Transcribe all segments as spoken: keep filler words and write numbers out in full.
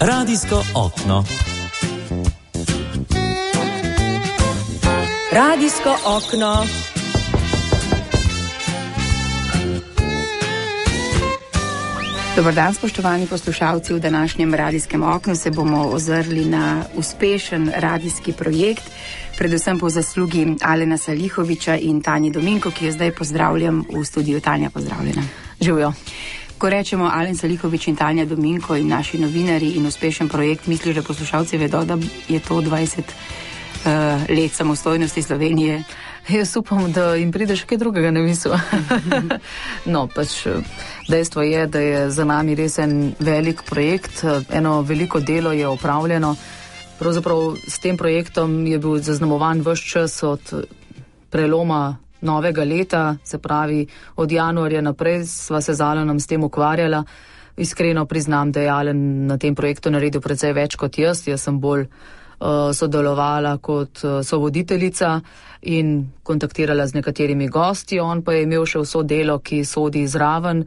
Radijsko okno. Radijsko okno. Dobar dan, spoštovani poslušalci. V današnjem radijskem oknu se bomo ozrli na uspešen radijski projekt, predvsem po zaslugi Alena Salihoviča in Tanje Dominko, ki jo zdaj pozdravljam v studiu. Tanja, pozdravljena. Živijo. Ko rečemo Alen Salihovič in Tanja Dominko in naši novinari in uspešen projekt, misliš, da poslušalci vedo, da je to dvajset uh, let samostojnosti Slovenije? Jaz upam, da jim pride še kaj drugega na misel. No, pač dejstvo je, da je za nami res en velik projekt, eno veliko delo je opravljeno. Pravzaprav s tem projektom je bil zaznamovan ves čas od preloma novega leta, se pravi od januarja naprej sva se z Alenom s tem ukvarjala. Iskreno priznam, da je Alen na tem projektu naredil precej več kot jaz. Jaz sem bolj uh, sodelovala kot uh, sovoditeljica in kontaktirala z nekaterimi gosti. On pa je imel še vso delo, ki sodi zraven,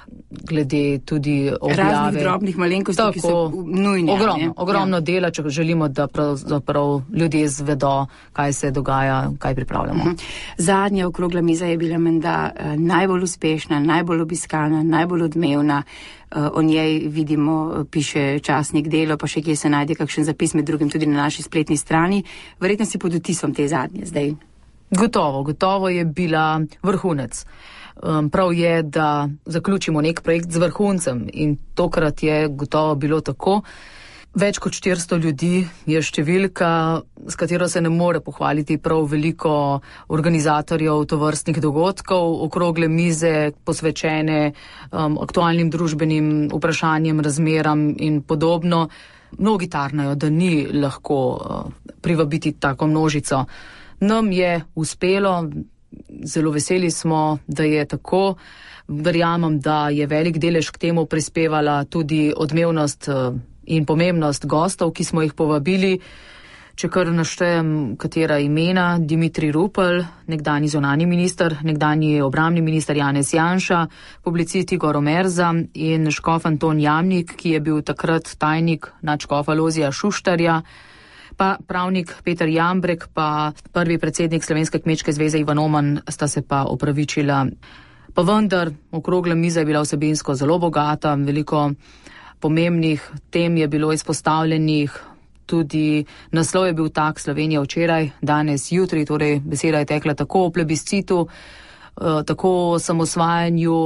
glede tudi objave. Raznih drobnih malenkosti, ki so nujne. Ogromno, ogromno ja. dela, če želimo, da pravzaprav ljudje zvedo, kaj se dogaja, kaj pripravljamo. Uh-huh. Zadnja okrogla miza je bila menda uh, najbolj uspešna, najbolj obiskana, najbolj odmevna. Uh, o njej vidimo, piše časnik Delo, pa še kje se najde kakšen zapis, med drugim tudi na naši spletni strani. Verjetno si pod vtisom te zadnje zdaj. Gotovo, gotovo je bila vrhunec. Um, prav je, da zaključimo nek projekt z vrhuncem in tokrat je gotovo bilo tako. Več kot štiristo ljudi je številka, s katero se ne more pohvaliti prav veliko organizatorjev tovrstnih dogodkov, okrogle mize posvečene um, aktualnim družbenim vprašanjem, razmeram in podobno. Mnogi tarnajo, da ni lahko uh, privabiti tako množico. Nam je uspelo. Zelo veseli smo, da je tako. Verjamem, da je velik delež k temu prispevala tudi odmevnost in pomembnost gostov, ki smo jih povabili. Če kar naštejem, katera imena: Dimitrij Rupel, nekdanji zunanji minister, nekdanji obrambni minister Janez Janša, publicist Igor Omerza in škof Anton Jamnik, ki je bil takrat tajnik nadškofa Lojzija Šuštarja, pa pravnik Peter Jambrek, pa prvi predsednik Slovenske kmečke zveze Ivan Oman sta se pa opravičila. Pa vendar, okrogla miza je bila vsebinsko zelo bogata, veliko pomembnih tem je bilo izpostavljenih, tudi naslov je bil tak: Slovenija včeraj, danes, jutri, torej beseda je tekla tako o plebiscitu, tako o samosvajanju,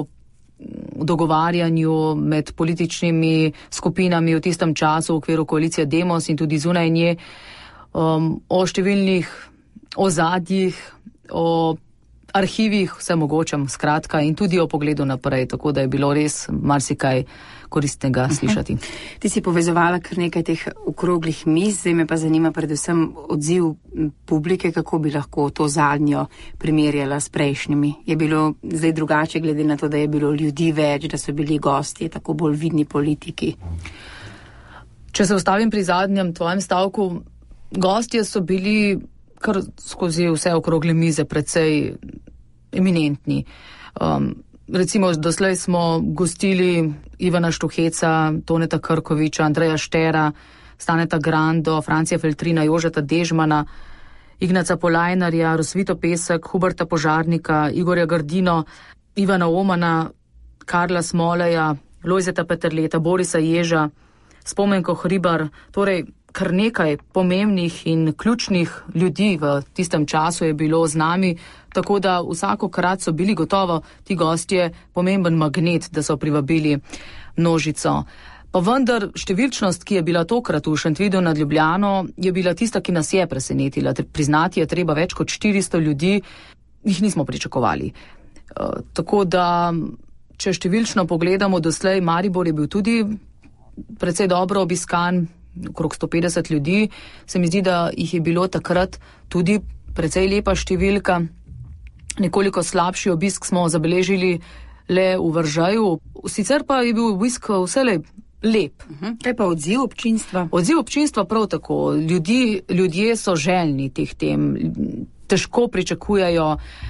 dogovarjanju med političnimi skupinami v tistem času v okviru koalicije Demos in tudi zunaj nje, um, o številnih ozadjih, o arhivih, vse mogočem, skratka, in tudi o pogledu naprej, tako da je bilo res marsikaj koristnega slišati. Uh-huh. Ti si povezovala kar nekaj teh okroglih miz, zdaj me pa zanima predvsem odziv publike, kako bi lahko to zadnjo primerjala s prejšnjimi. Je bilo zdaj drugače, glede na to, da je bilo ljudi več, da so bili gostje, tako bolj vidni politiki? Če se ustavim pri zadnjem tvojem stavku, gostje so bili kar skozi vse okrogle mize precej eminentni. Um, Recimo, doslej smo gostili Ivana Štuheca, Toneta Krkoviča, Andreja Štera, Staneta Grando, Francija Feltrina, Jožeta Dežmana, Ignaca Polajnarja, Rosvito Pesek, Huberta Požarnika, Igorja Gardino, Ivana Omana, Karla Smoleja, Lojzeta Peterleta, Borisa Ježa, Spomenko Hribar, torej kar nekaj pomembnih in ključnih ljudi v tistem času je bilo z nami, tako da vsakokrat so bili gotovo ti gostje pomemben magnet, da so privabili množico. Pa vendar številčnost, ki je bila tokrat v Šentvidu nad Ljubljano, je bila tista, ki nas je presenetila. Priznati je treba, več kot štiristo ljudi, jih nismo pričakovali. Uh, tako da, če številčno pogledamo, doslej Maribor je bil tudi precej dobro obiskan, okrog sto petdeset ljudi, se mi zdi, da jih je bilo takrat tudi precej lepa številka. Nekoliko slabši obisk smo zabeležili le v Vržaju, sicer pa je bil obisk vselej lep. Uh-huh. Kaj pa odziv občinstva? Odziv občinstva prav tako. Ljudi, ljudje so željni teh tem, težko pričakujajo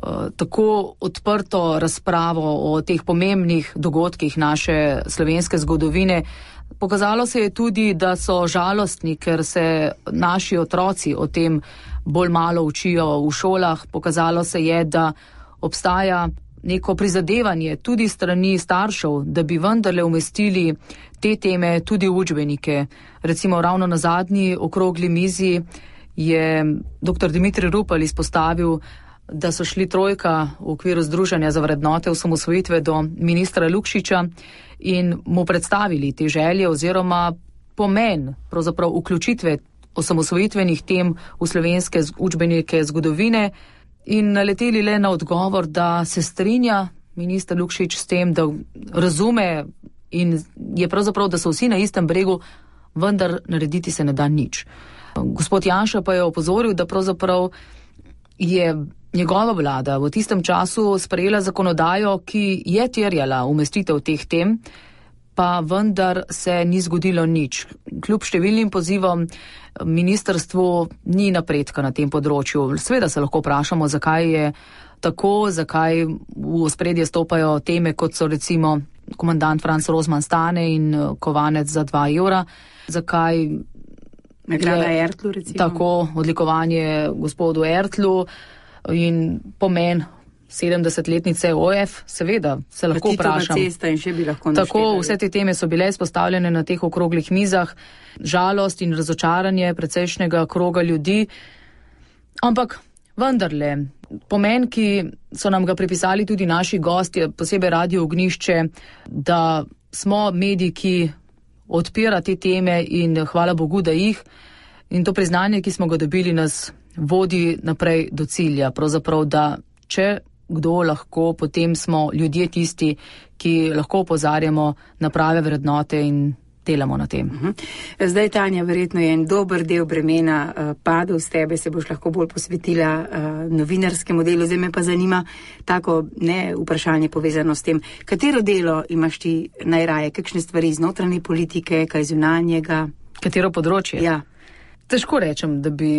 tako odprto razpravo o teh pomembnih dogodkih naše slovenske zgodovine. Pokazalo se je tudi, da so žalostni, ker se naši otroci o tem bolj malo učijo v šolah. Pokazalo se je, da obstaja neko prizadevanje tudi strani staršev, da bi vendarle umestili te teme tudi v učbenike. Recimo ravno na zadnji okrogli mizi je doktor Dimitrij Rupel izpostavil, da so šli trojka v okviru Združenja za vrednote osamosvojitve do ministra Lukšiča in mu predstavili te želje oziroma pomen pravzaprav vključitve osamosvojitvenih tem v slovenske učbenike zgodovine in naleteli le na odgovor, da se strinja minister Lukšič s tem, da razume in je pravzaprav, da so vsi na istem bregu, vendar narediti se ne da nič. Gospod Janša pa je opozoril, da pravzaprav je njegova vlada v tistem času sprejela zakonodajo, ki je terjala umestitev teh tem, pa vendar se ni zgodilo nič. Kljub številnim pozivom ministrstvu ni napredka na tem področju. Seveda se lahko vprašamo, zakaj je tako, zakaj v ospredje stopajo teme, kot so recimo komandant Franc Rozman stane in kovanec za dva evra, zakaj nagrada Ertlu, recimo. Tako, odlikovanje gospodu Ertlu in pomen sedemdesetletnice O F, seveda, se lahko vprašam. Cesta in še bi lahko Tako, vse te teme so bile izpostavljene na teh okroglih mizah, žalost in razočaranje precejšnjega kroga ljudi, ampak vendarle, pomen, ki so nam ga pripisali tudi naši gostje, posebej Radio Ognjišče, da smo mediji, ki odpira te teme in hvala Bogu, da jih, in to priznanje, ki smo ga dobili, nas vodi naprej do cilja. Pravzaprav, da če kdo lahko, potem smo ljudje tisti, ki lahko opozarjamo na prave vrednote in delamo na tem. Zdaj, Tanja, verjetno je en dober del bremena uh, padel z tebe, se boš lahko bolj posvetila uh, novinarskemu delu. Zdaj me pa zanima tako ne vprašanje povezano s tem, katero delo imaš ti najraje, kakšne stvari iz notranje politike, kaj zunanjega? Katero področje? Ja. Težko rečem, da bi,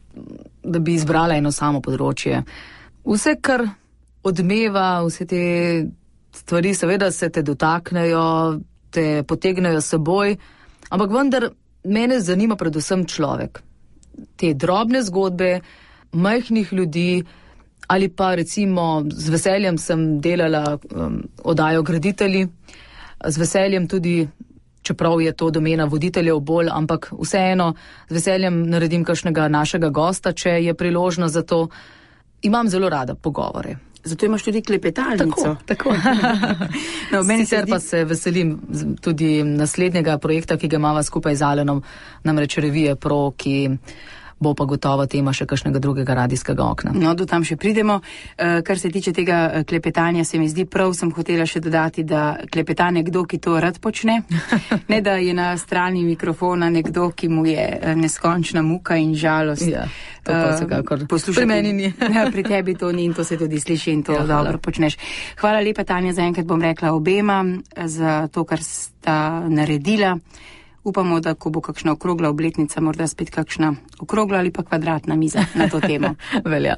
da bi izbrala eno samo področje. Vse, kar odmeva, vse te stvari seveda se te dotaknejo, te potegnejo s seboj, ampak vendar mene zanima predvsem človek. Te drobne zgodbe, majhnih ljudi, ali pa recimo z veseljem sem delala um, oddajo Graditelji, z veseljem tudi, čeprav je to domena voditeljev bolj, ampak vseeno z veseljem naredim kakšnega našega gosta, če je priložnost za to. Imam zelo rada pogovore. Zato imaš tudi klepetalnico. Tako, tako. No, meni sicer pa se veselim tudi naslednjega projekta, ki ga imava skupaj z Alenom, namreč revije Pro, ki bo pa gotovo tema še kakšnega drugega radijskega okna. No, do tam še pridemo. Kar se tiče tega klepetanja, se mi zdi prav, sem hotela še dodati, da klepeta nekdo, ki to rad počne. Ne, da je na strani mikrofona nekdo, ki mu je neskončna muka in žalost. Ja, to pa se kakor pri meni ni. Pri tebi to ni in to se tudi sliši in to ja, dobro počneš. Hvala lepa, Tanja, za enkrat bom rekla obema za to, kar sta naredila. Upamo, da ko bo kakšna okrogla obletnica, morda spet kakšna okrogla ali pa kvadratna miza na to temo. Velja.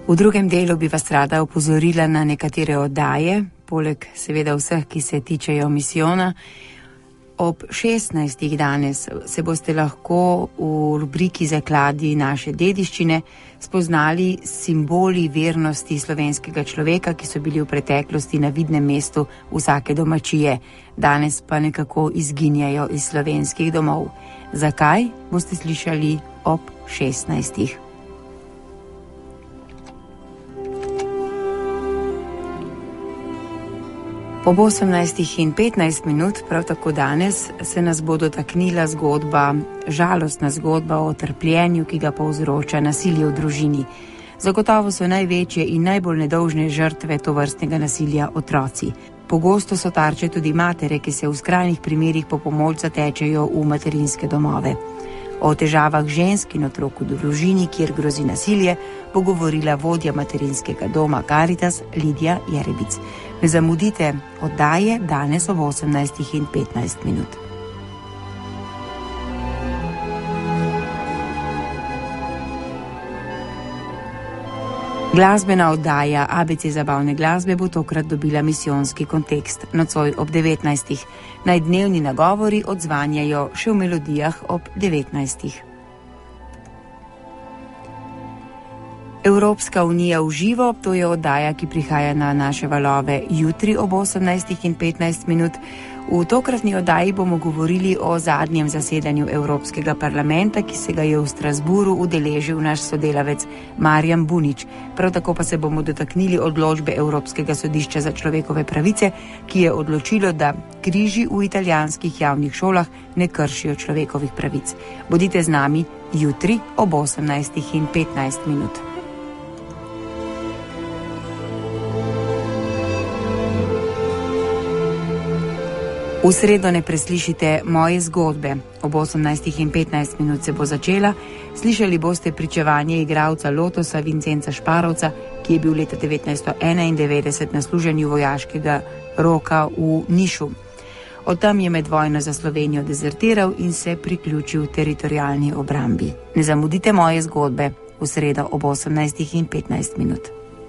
V drugem delu bi vas rada opozorila na nekatere oddaje, poleg seveda vseh, ki se tičejo misijona. Ob šestnajstih danes se boste lahko v rubriki Zakladi naše dediščine spoznali simboli vernosti slovenskega človeka, ki so bili v preteklosti na vidnem mestu vsake domačije, danes pa nekako izginjajo iz slovenskih domov. Zakaj, boste slišali ob šestnajstih. Ob osemnajstih in petnajst minut, prav tako danes, se nas bo dotaknila zgodba, žalostna zgodba o trpljenju, ki ga povzroča nasilje v družini. Zagotovo so največje in najbolj nedolžne žrtve tovrstnega nasilja otroci. Pogosto so tarče tudi matere, ki se v skrajnih primerih po pomoč zatečejo v materinske domove. O težavah žensk in otrok v družini, kjer grozi nasilje, bo govorila vodja materinskega doma Caritas Lidija Jerebic. Ne zamudite oddaje danes ob osemnajstih in petnajst minut. Glasbena oddaja A B C zabavne glasbe bo tokrat dobila misijonski kontekst. Nocoj ob devetnajstih. Najdnevni nagovori odzvanjajo še v melodijah ob devetnajstih. Evropska unija v živo, to je oddaja, ki prihaja na naše valove jutri ob osemnajstih in petnajst minut. V tokratni oddaji bomo govorili o zadnjem zasedanju Evropskega parlamenta, ki se ga je v Strasburu udeležil naš sodelavec Marjan Bunič. Prav tako pa se bomo dotaknili odločbe Evropskega sodišča za človekove pravice, ki je odločilo, da križi v italijanskih javnih šolah ne kršijo človekovih pravic. Bodite z nami jutri ob osemnajstih in petnajst minut. V sredo ne preslišite moje zgodbe. Ob osemnajstih in petnajst minut se bo začela. Slišali boste pričevanje igralca Lotosa Vincenca Šparovca, ki je bil leta devetnajststo enaindevetdeset na služenju vojaškega roka v Nišu. Od tam je med vojno za Slovenijo dezertiral in se priključil teritorialni obrambi. Ne zamudite moje zgodbe v sredo ob osemnajstih in petnajst minut.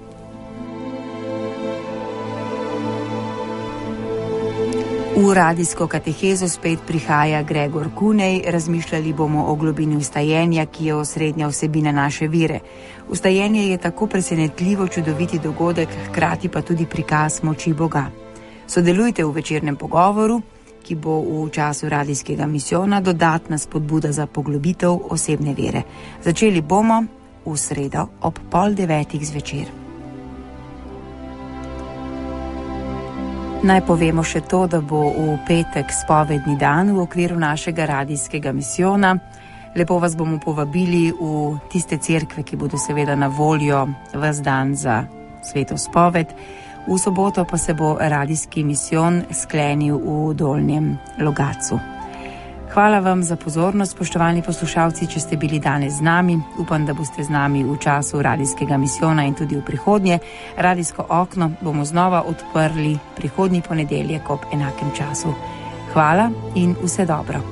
V radijsko katehezo spet prihaja Gregor Kunej. Razmišljali bomo o globini vstajenja, ki je osrednja vsebina naše vire. Vstajenje je tako presenetljivo čudoviti dogodek, hkrati pa tudi prikaz moči Boga. Sodelujte v večernem pogovoru, ki bo v času radijskega misijona dodatna spodbuda za poglobitev osebne vere. Začeli bomo v sredo ob pol devetih zvečer. Naj povemo še to, da bo v petek spovedni dan v okviru našega radijskega misijona. Lepo vas bomo povabili v tiste cerkve, ki bodo seveda na voljo ves dan za sveto spoved. V soboto pa se bo radijski misijon sklenil v Dolnjem Logatcu. Hvala vam za pozornost, spoštovani poslušalci, če ste bili danes z nami. Upam, da boste z nami v času radijskega misijona in tudi v prihodnje. Radijsko okno bomo znova odprli prihodnji ponedeljek ob enakem času. Hvala in vse dobro.